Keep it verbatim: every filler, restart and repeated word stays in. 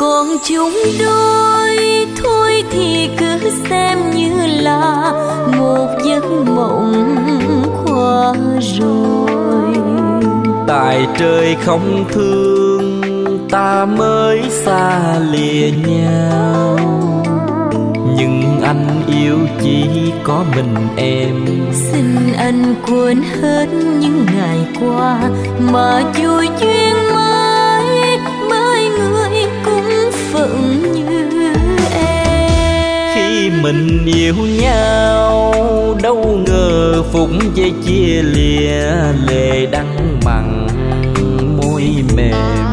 Còn chúng đôi thôi thì cứ xem như là một giấc mộng qua rồi. Tại trời không thương ta mới xa lìa nhau, nhưng anh yêu chỉ có mình em. Xin anh quên hết những ngày qua mà vui duyên mới bởi người cũng phận như em. Khi mình yêu nhau đâu ngờ phút giây chia lìa, lệ đắng mặn môi mềm.